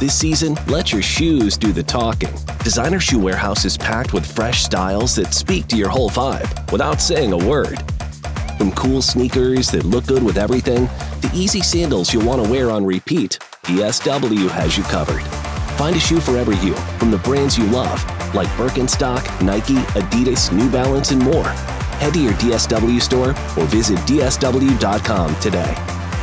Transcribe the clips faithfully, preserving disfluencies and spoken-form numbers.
This season, let your shoes do the talking. Designer Shoe Warehouse is packed with fresh styles that speak to your whole vibe without saying a word. From cool sneakers that look good with everything, to easy sandals you'll want to wear on repeat, D S W has you covered. Find a shoe for every you from the brands you love, like Birkenstock, Nike, Adidas, New Balance, and more. Head to your D S W store or visit D S W dot com today.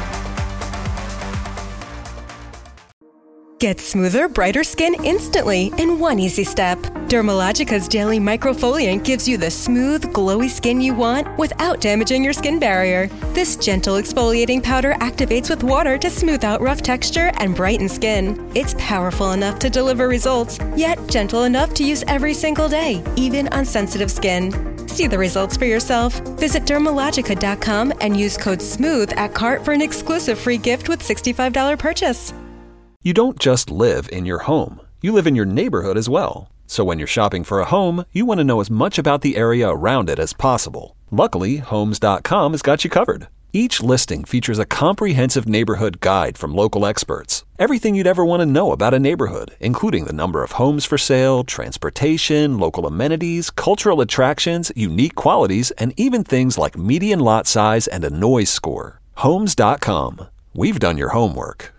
Get smoother, brighter skin instantly in one easy step. Dermalogica's daily microfoliant gives you the smooth, glowy skin you want without damaging your skin barrier. This gentle exfoliating powder activates with water to smooth out rough texture and brighten skin. It's powerful enough to deliver results, yet gentle enough to use every single day, even on sensitive skin. See the results for yourself. Visit Dermalogica dot com and use code SMOOTH at cart for an exclusive free gift with sixty-five dollars purchase. You don't just live in your home. You live in your neighborhood as well. So when you're shopping for a home, you want to know as much about the area around it as possible. Luckily, Homes dot com has got you covered. Each listing features a comprehensive neighborhood guide from local experts. Everything you'd ever want to know about a neighborhood, including the number of homes for sale, transportation, local amenities, cultural attractions, unique qualities, and even things like median lot size and a noise score. Homes dot com. We've done your homework.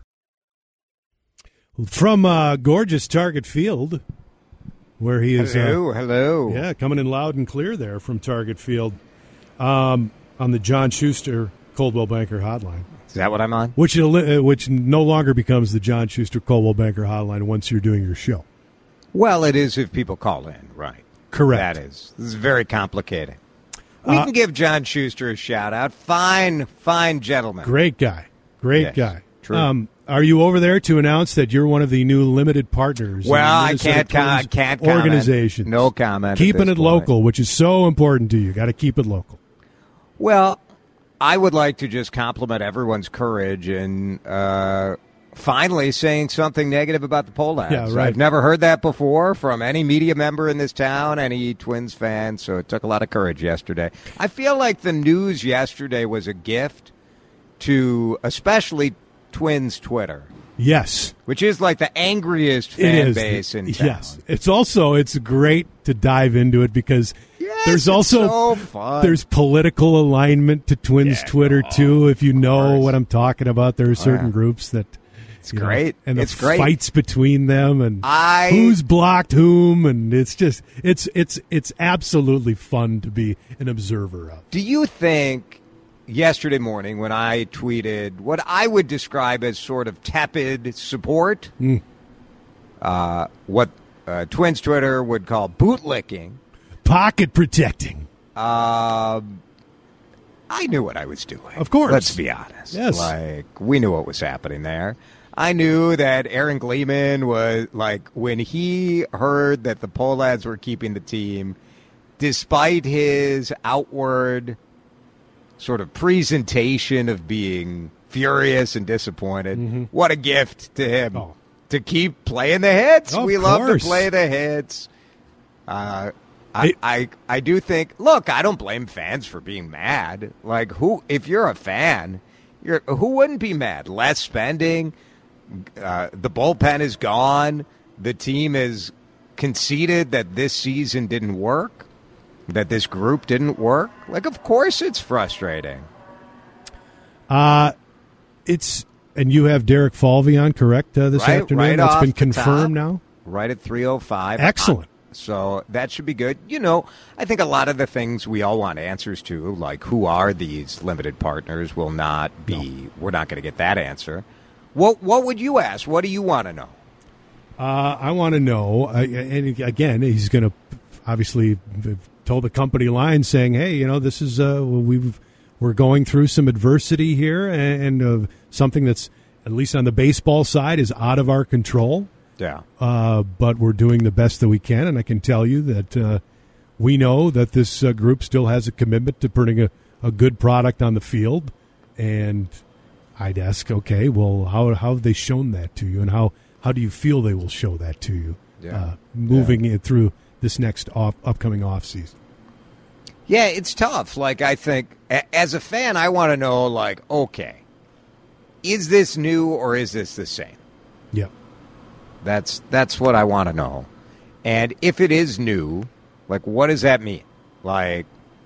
From uh, gorgeous Target Field, where he is. Hello, uh, hello. Yeah, coming in loud and clear there from Target Field um, on the John Schuster Coldwell Banker Hotline. Is that what I'm on? Which uh, which no longer becomes the John Schuster Coldwell Banker Hotline once you're doing your show. Well, it is if people call in, right? Correct. That is. This is very complicated. We Uh, can give John Schuster a shout out. Fine, fine gentleman. Great guy. Great Yes, guy. true. Um, are you over there to announce that you're one of the new limited partners? in Well, the I Minnesota can't. Com- Twins can't comment. organization. No comment. at Keeping this it point. local, which is so important to you. Got to keep it local. Well, I would like to just compliment everyone's courage in uh, finally saying something negative about the Pohlads. Yeah, right. I've never heard that before from any media member in this town, any Twins fan, so it took a lot of courage yesterday. I feel like the news yesterday was a gift to especially Twins Twitter. Yes. Which is like the angriest It fan is. base in town. Yes. It's also, it's great to dive into it because Yes, there's it's also, so fun. there's political alignment to Twins Yeah, Twitter oh, too. If you of know course. what I'm talking about, there are certain yeah. groups that, It's you know, great. and the It's great. fights between them and I- who's blocked whom. And it's just, it's, it's, it's absolutely fun to be an observer of. Do you think yesterday morning when I tweeted what I would describe as sort of tepid support, Mm. uh, what uh, Twins Twitter would call bootlicking, Pocket protecting. um, I knew what I was doing. Of course. Let's be honest. Yes. Like, we knew what was happening there. I knew that Aaron Gleeman was, like, when he heard that the Pohlads were keeping the team, despite his outward sort of presentation of being furious and disappointed, Mm-hmm. what a gift to him Oh. to keep playing the hits. Of we love to course. play the hits. Uh, I, It- I I do think. Look, I don't blame fans for being mad. Like, who? If you're a fan, you're who wouldn't be mad? Less spending. Uh, the bullpen is gone. The team has conceded that this season didn't work. That this group didn't work. Like, of course, it's frustrating. Uh, it's, and you have Derek Falvey on, correct, uh, this Right- afternoon? right That's off been the confirmed top. now? Right at three oh five. Excellent. So that should be good. You know, I think a lot of the things we all want answers to, like who are these limited partners, will not be, we're not going to get that answer. What What would you ask? What do you want to know? Uh, I want to know, uh, and again, he's going to obviously told the company line saying, hey, you know, this is, uh, we've, we're going through some adversity here and, and uh, something that's, at least on the baseball side, is out of our control. Yeah. Uh, but we're doing the best that we can, and I can tell you that uh, we know that this uh, group still has a commitment to putting a, a good product on the field. And I'd ask, okay, well, how how have they shown that to you, and how, how do you feel they will show that to you Yeah. uh, moving Yeah. it through this next off, upcoming off season? Yeah, it's tough. Like, I think, a- as a fan, I want to know, like, okay, is this new or is this the same? Yep. That's that's what I want to know. And if it is new, like, what does that mean? Like,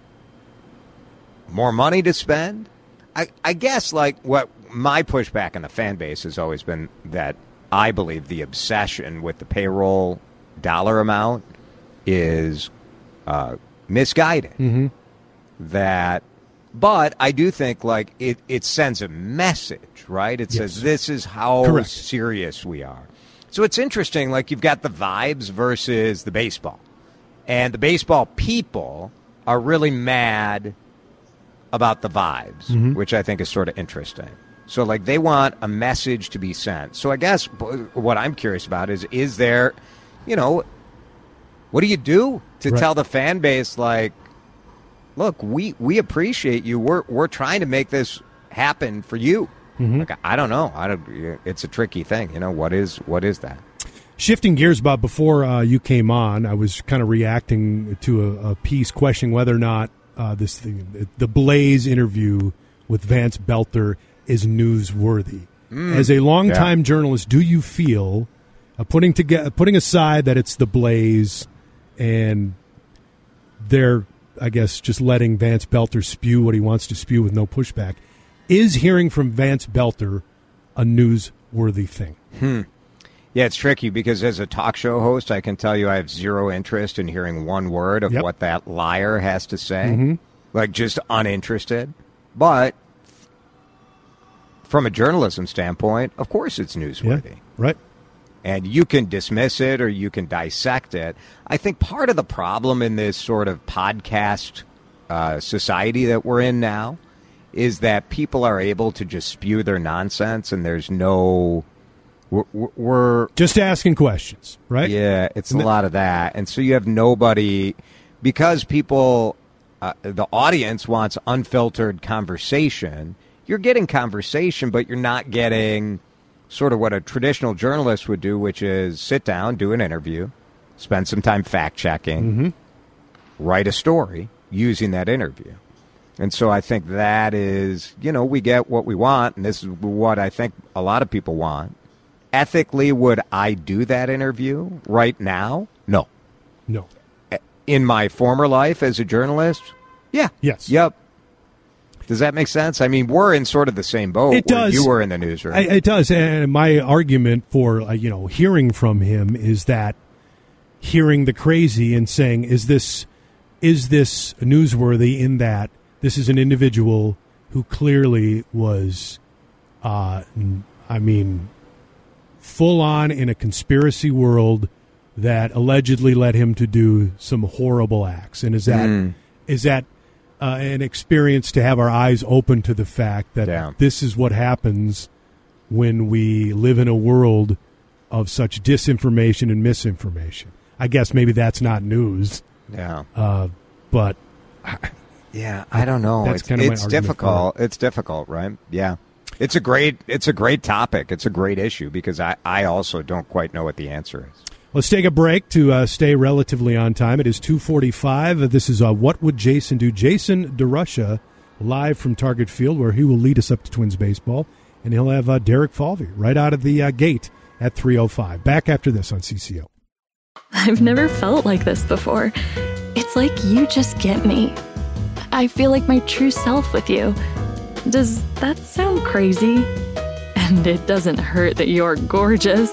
more money to spend? I, I guess, like, what my pushback on the fan base has always been that I believe the obsession with the payroll dollar amount is uh, misguided. Mm-hmm. That, but I do think, like, it, it sends a message, right? It Yes. says this is how Correct. serious we are. So it's interesting, like, you've got the vibes versus the baseball. And the baseball people are really mad about the vibes, Mm-hmm. which I think is sort of interesting. So, like, they want a message to be sent. So I guess what I'm curious about is, is there, you know, what do you do to Right. tell the fan base, like, look, we, we appreciate you. We're we're trying to make this happen for you. Mm-hmm. Like, I don't know. I don't. It's a tricky thing. You know, what is what is that? Shifting gears, Bob, before uh, you came on, I was kind of reacting to a, a piece questioning whether or not uh, this thing, the Blaze interview with Vance Belter is newsworthy. Mm, As a longtime yeah. journalist, do you feel, uh, putting together, putting aside that it's the Blaze and they're, I guess, just letting Vance Belter spew what he wants to spew with no pushback, is hearing from Vance Belter a newsworthy thing? Hmm. Yeah, it's tricky because as a talk show host, I can tell you I have zero interest in hearing one word of Yep. what that liar has to say. Mhm. Like, just uninterested. But from a journalism standpoint, of course it's newsworthy. Yeah, right. And you can dismiss it or you can dissect it. I think part of the problem in this sort of podcast uh, society that we're in now is that people are able to just spew their nonsense and there's no... We're, we're Just asking questions, right? yeah, it's a And the- lot of that. And so you have nobody, because people, uh, the audience wants unfiltered conversation. You're getting conversation, but you're not getting sort of what a traditional journalist would do, which is sit down, do an interview, spend some time fact checking, Mm-hmm. write a story using that interview. And so I think that is, you know, we get what we want, and this is what I think a lot of people want. Ethically, would I do that interview right now? No. No. In my former life as a journalist? Yeah. Yes. Yep. Does that make sense? I mean, we're in sort of the same boat. It where does. You were in the newsroom. I, it does. And my argument for, uh, you know, hearing from him is that hearing the crazy and saying, is this, is this newsworthy in that this is an individual who clearly was, uh, I mean, full on in a conspiracy world that allegedly led him to do some horrible acts. And is that Mm. is that uh, an experience to have our eyes open to the fact that Yeah. this is what happens when we live in a world of such disinformation and misinformation? I guess maybe that's not news, yeah. uh, but Yeah, I don't know. That's it's kinda my it's argument difficult. It's difficult, right? Yeah. It's a great it's a great topic. It's a great issue because I, I also don't quite know what the answer is. let's take a break to uh, stay relatively on time. It is two forty-five. This is uh, What Would Jason Do? Jason DeRusha live from Target Field, where he will lead us up to Twins baseball, and he'll have uh, Derek Falvey right out of the uh, gate at three oh five. Back after this on C C O. I've never felt like this before. It's like you just get me. I feel like my true self with you. Does that sound crazy? And it doesn't hurt that you're gorgeous.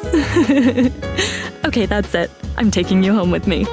Okay, that's it. I'm taking you home with me.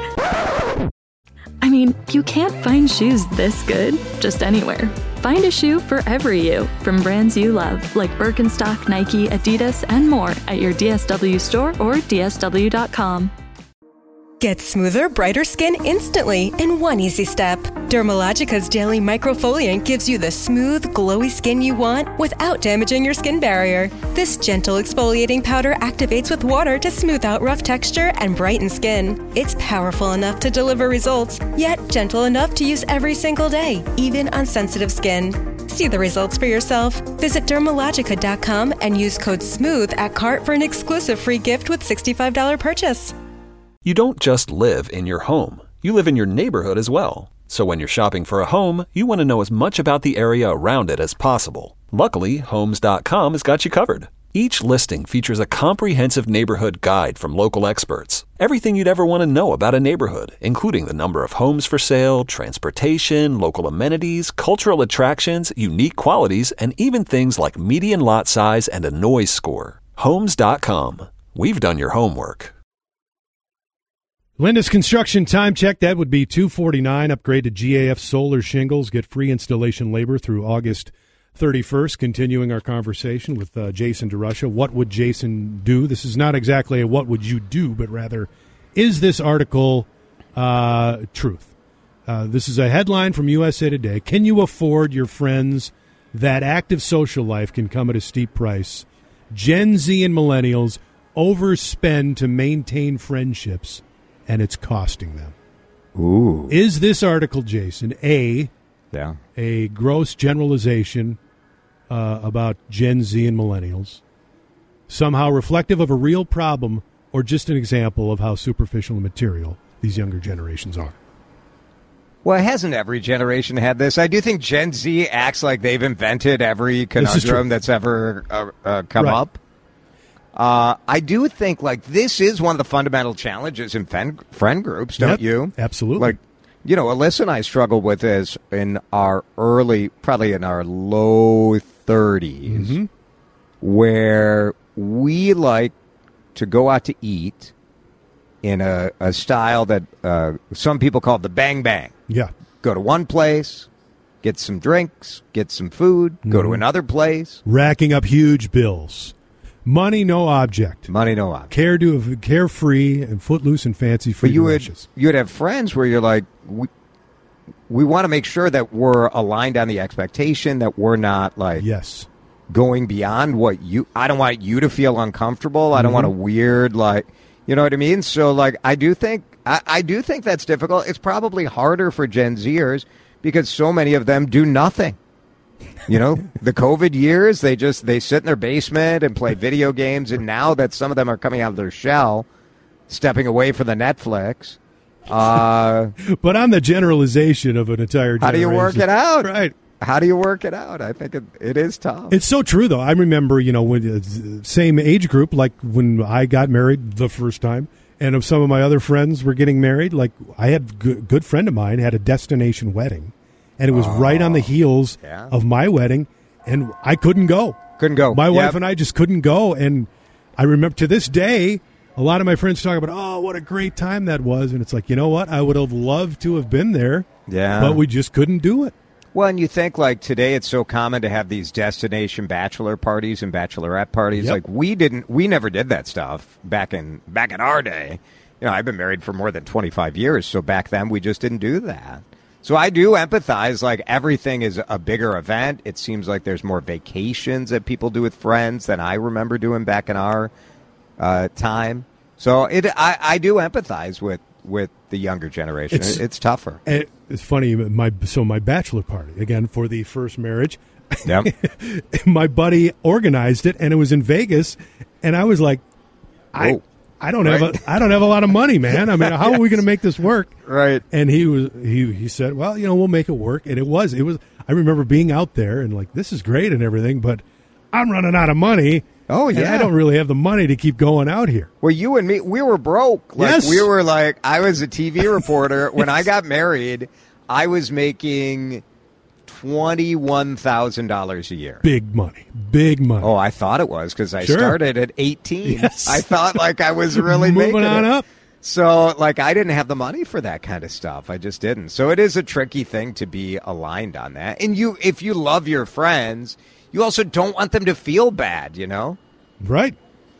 I mean, you can't find shoes this good just anywhere. Find a shoe for every you from brands you love, like Birkenstock, Nike, Adidas, and more at your D S W store or D S W dot com. Get smoother, brighter skin instantly in one easy step. Dermalogica's daily microfoliant gives you the smooth, glowy skin you want without damaging your skin barrier. This gentle exfoliating powder activates with water to smooth out rough texture and brighten skin. It's powerful enough to deliver results, yet gentle enough to use every single day, even on sensitive skin. See the results for yourself. Visit Dermalogica dot com and use code SMOOTH at cart for an exclusive free gift with sixty-five dollars purchase. You don't just live in your home. You live in your neighborhood as well. So when you're shopping for a home, you want to know as much about the area around it as possible. Luckily, Homes dot com has got you covered. Each listing features a comprehensive neighborhood guide from local experts. Everything you'd ever want to know about a neighborhood, including the number of homes for sale, transportation, local amenities, cultural attractions, unique qualities, and even things like median lot size and a noise score. Homes dot com. We've done your homework. Lindus Construction time check, that would be two forty-nine. Upgrade to G A F solar shingles. Get free installation labor through August thirty-first. Continuing our conversation with uh, Jason DeRusha. What would Jason do? This is not exactly a what would you do, but rather, is this article uh, truth? Uh, this is a headline from U S A Today. Can you afford your friends? That active social life can come at a steep price. Gen Z and millennials overspend to maintain friendships, and it's costing them. Ooh. Is this article, Jason, A, yeah. a gross generalization uh, about Gen Z and millennials, somehow reflective of a real problem, or just an example of how superficial and material these younger generations are? Well, hasn't every generation had this? I do think Gen Z acts like they've invented every conundrum that's ever uh, uh, come right. up. Uh, I do think, like, this is one of the fundamental challenges in fen- friend groups, don't yep, you? Absolutely. Like, you know, Alyssa and I struggled with this in our early, probably in our low thirties, mm-hmm. where we like to go out to eat in a, a style that uh, some people call the bang bang. Yeah. Go to one place, get some drinks, get some food, mm-hmm. go to another place. Racking up huge bills. Money, no object. Money, no object. Care to carefree and footloose and fancy free. But you would you would have friends where you're like, we, we want to make sure that we're aligned on the expectation, that we're not like yes going beyond what you. I don't want you to feel uncomfortable. I don't mm-hmm. want a weird like, you know what I mean. So like, I do think I, I do think that's difficult. It's probably harder for Gen Zers because so many of them do nothing. You know, the COVID years, they just they sit in their basement and play video games. And now that some of them are coming out of their shell, stepping away from the Netflix. Uh, but on the generalization of an entire generation. How do you work it out? Right. How do you work it out? I think it, it is tough. It's so true, though. I remember, you know, when uh, same age group, like when I got married the first time, and if some of my other friends were getting married, like I had a good, good friend of mine had a destination wedding. And it was oh, right on the heels yeah. of my wedding, and I couldn't go. Couldn't go. My yep. wife and I just couldn't go. And I remember to this day, a lot of my friends talk about, oh, what a great time that was. And it's like, you know what? I would have loved to have been there, yeah, but we just couldn't do it. Well, and you think, like, today it's so common to have these destination bachelor parties and bachelorette parties. Yep. Like, we didn't, we never did that stuff back in back in our day. You know, I've been married for more than twenty-five years, so back then we just didn't do that. So I do empathize, like, everything is a bigger event. It seems like there's more vacations that people do with friends than I remember doing back in our uh, time. So it, I, I do empathize with, with the younger generation. It's, it's tougher. It's funny. My So my bachelor party, again, for the first marriage, yep. my buddy organized it, and it was in Vegas, and I was like, I... Whoa. I don't right. have a I don't have a lot of money, man. I mean, how yes. are we going to make this work? Right. And he was he he said, well, you know, we'll make it work. And it was it was. I remember being out there and like, this is great and everything, but I'm running out of money. Oh yeah, and I don't really have the money to keep going out here. Well, you and me, we were broke. Like, yes. we were like, I was a T V reporter when yes. I got married. I was making twenty-one thousand dollars a year. Big money. Big money. Oh, I thought it was because I sure. started at eighteen. Yes. I thought like I was really moving making on it. up. So like I didn't have the money for that kind of stuff. I just didn't. So it is a tricky thing to be aligned on that. And you, if you love your friends, you also don't want them to feel bad, you know? Right.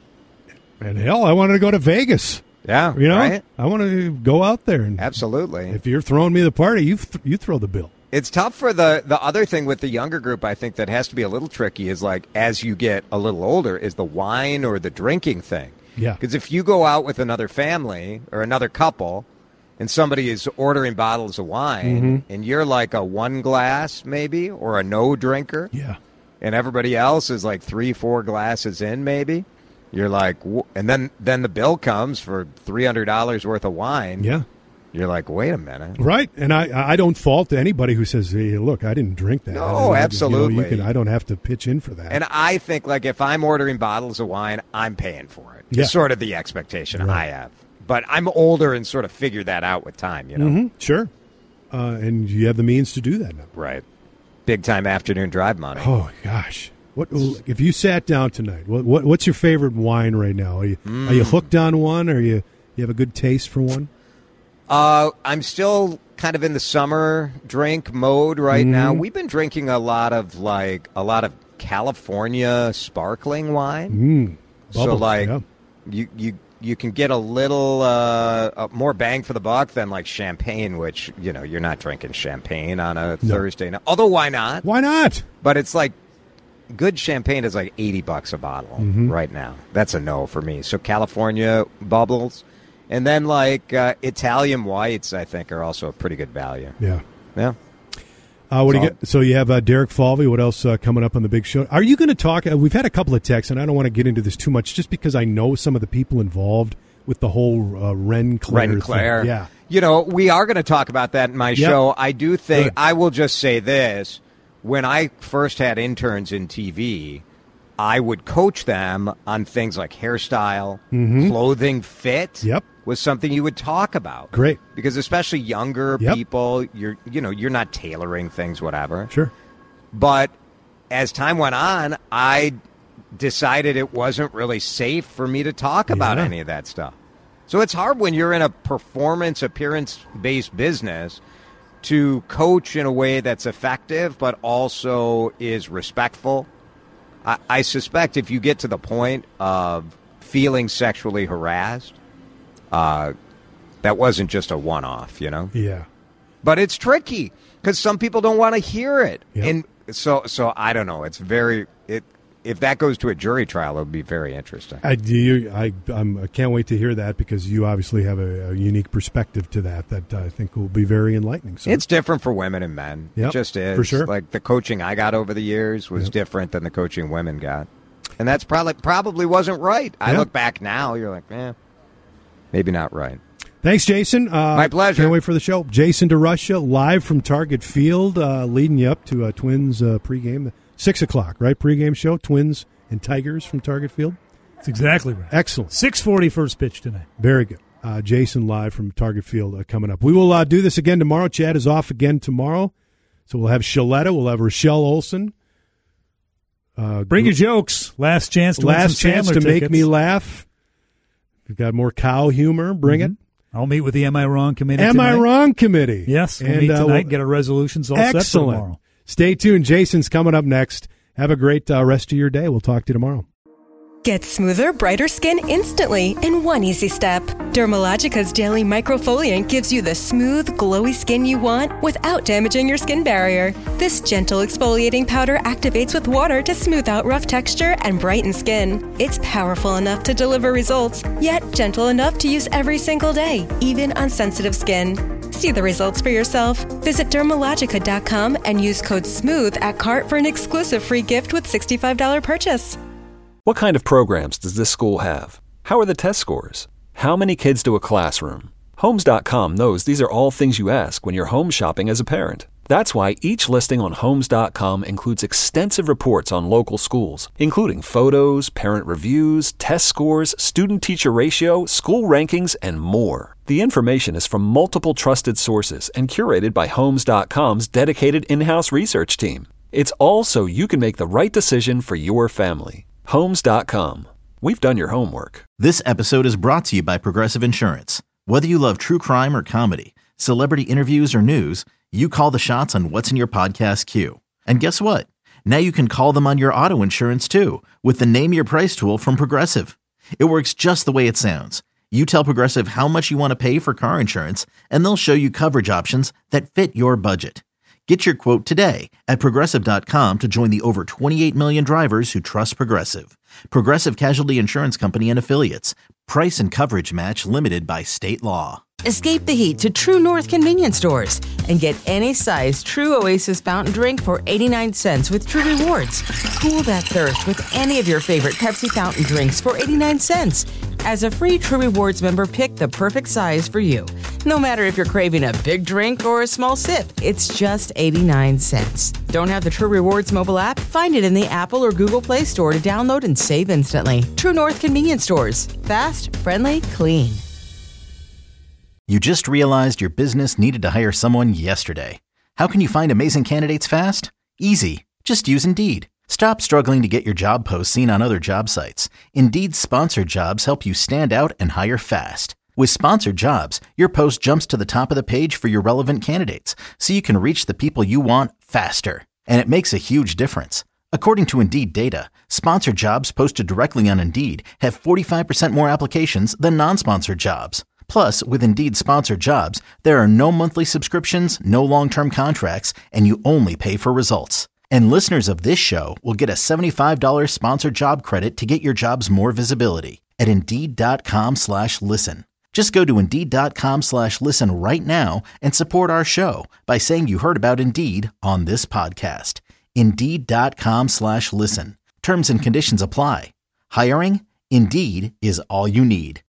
And hell, I wanted to go to Vegas. Yeah. You know, right? I want to go out there. And absolutely. If you're throwing me the party, you th- you throw the bill. It's tough for the, the other thing with the younger group, I think, that has to be a little tricky is, like, as you get a little older, is the wine or the drinking thing. Yeah. Because if you go out with another family or another couple and somebody is ordering bottles of wine mm-hmm. and you're like a one glass maybe or a no drinker. Yeah. And everybody else is like three, four glasses in maybe. You're like, and then, then the bill comes for three hundred dollars worth of wine. Yeah. You're like, wait a minute. Right. And I I don't fault anybody who says, hey, look, I didn't drink that. No, I, absolutely. You know, you can, I don't have to pitch in for that. And I think, like, if I'm ordering bottles of wine, I'm paying for it. Yeah. It's sort of the expectation Right. I have. But I'm older and sort of figured that out with time, you know? Mm-hmm. Sure. Uh, and you have the means to do that now. Right. Big time afternoon drive money. Oh, gosh. What if you sat down tonight, what, what what's your favorite wine right now? Are you, Mm. are you hooked on one? Or are you, you have a good taste for one? Uh, I'm still kind of in the summer drink mode right Mm-hmm. now. We've been drinking a lot of like a lot of California sparkling wine. Mm. so Bubbles, like yeah. you you you can get a little uh, uh, more bang for the buck than like champagne, which you know you're not drinking champagne on a No. Thursday night. Although why not? Why not? But it's like good champagne is like eighty bucks a bottle Mm-hmm. right now. That's a no for me. So California bubbles. And then, like, uh, Italian whites, I think, are also a pretty good value. Yeah. Yeah. Uh, what do you Solid. get? So you have uh, Derek Falvey. What else uh, coming up on the big show? Are you going to talk? Uh, we've had a couple of texts, and I don't want to get into this too much, just because I know some of the people involved with the whole uh, Ren Claire. Ren Claire. Thing. Yeah. You know, we are going to talk about that in my Yep. show. I do think, Good. I will just say this. When I first had interns in T V, I would coach them on things like hairstyle, clothing fit. Mm-hmm. Yep. Was something you would talk about. Great. Because especially younger Yep. people, you're you know, you're not tailoring things, whatever. Sure. But as time went on, I decided it wasn't really safe for me to talk about Yeah. any of that stuff. So it's hard when you're in a performance, appearance-based business to coach in a way that's effective but also is respectful. I, I suspect if you get to the point of feeling sexually harassed, uh, that wasn't just a one-off, you know? Yeah. But it's tricky because some people don't want to hear it, Yep. and so so I don't know. It's very it if that goes to a jury trial, it would be very interesting. I do. You, I I'm, I can't wait to hear that, because you obviously have a, a unique perspective to that that I think will be very enlightening. So It's different for women and men. Yep, It just is. for sure. Like the coaching I got over the years was Yep. different than the coaching women got, and that's probably probably wasn't right. I Yeah. look back now, you're like, eh, maybe not right. Thanks, Jason. Uh, My pleasure. Can't wait for the show. Jason DeRusha, live from Target Field, uh, leading you up to a Twins uh, pregame. Six o'clock, right? Pregame show, Twins and Tigers from Target Field. That's exactly right. Excellent. six forty first pitch tonight. Very good. Uh, Jason live from Target Field uh, coming up. We will uh, do this again tomorrow. Chad is off again tomorrow. So we'll have Shaletta. We'll have Rochelle Olson. Uh, Bring your jokes. Last chance to win last some chance Chandler to make tickets. me laugh. If you've got more cow humor, bring Mhm. I'll meet with the Am I Wrong committee it. Am tonight. I Wrong committee? Yes, we'll And, meet uh, tonight, we'll- get our resolutions all set for Excellent. tomorrow. Stay tuned. Jason's coming up next. Have a great uh, rest of your day. We'll talk to you tomorrow. Get smoother, brighter skin instantly in one easy step. Dermalogica's Daily Microfoliant gives you the smooth, glowy skin you want without damaging your skin barrier. This gentle exfoliating powder activates with water to smooth out rough texture and brighten skin. It's powerful enough to deliver results, yet gentle enough to use every single day, even on sensitive skin. See the results for yourself. Visit dermalogica dot com and use code SMOOTH at cart for an exclusive free gift with sixty-five dollars purchase. What kind of programs does this school have? How are the test scores? How many kids do a classroom? Homes dot com knows these are all things you ask when you're home shopping as a parent. That's why each listing on Homes dot com includes extensive reports on local schools, including photos, parent reviews, test scores, student-teacher ratio, school rankings, and more. The information is from multiple trusted sources and curated by Homes dot com's dedicated in-house research team. It's all so you can make the right decision for your family. Homes dot com. We've done your homework. This episode is brought to you by Progressive Insurance. Whether you love true crime or comedy, celebrity interviews or news, you call the shots on what's in your podcast queue. And guess what? Now you can call them on your auto insurance too with the Name Your Price tool from Progressive. It works just the way it sounds. You tell Progressive how much you want to pay for car insurance, and they'll show you coverage options that fit your budget. Get your quote today at Progressive dot com to join the over twenty-eight million drivers who trust Progressive. Progressive Casualty Insurance Company and Affiliates. Price and coverage match limited by state law. Escape the heat to True North convenience stores and get any size True Oasis fountain drink for eighty-nine cents with True Rewards. Cool that thirst with any of your favorite Pepsi fountain drinks for eighty-nine cents. As a free True Rewards member, pick the perfect size for you. No matter if you're craving a big drink or a small sip, it's just eighty-nine cents. Don't have the True Rewards mobile app? Find it in the Apple or Google Play Store to download and save instantly. True North Convenience Stores. Fast, friendly, clean. You just realized your business needed to hire someone yesterday. How can you find amazing candidates fast? Easy. Just use Indeed. Stop struggling to get your job posts seen on other job sites. Indeed's sponsored jobs help you stand out and hire fast. With sponsored jobs, your post jumps to the top of the page for your relevant candidates, so you can reach the people you want faster. And it makes a huge difference. According to Indeed data, sponsored jobs posted directly on Indeed have forty-five percent more applications than non-sponsored jobs. Plus, with Indeed sponsored jobs, there are no monthly subscriptions, no long-term contracts, and you only pay for results. And listeners of this show will get a seventy-five dollars sponsored job credit to get your jobs more visibility at Indeed.com slash listen. Just go to Indeed.com slash listen right now and support our show by saying you heard about Indeed on this podcast. Indeed.com slash listen. Terms and conditions apply. Hiring? Indeed is all you need.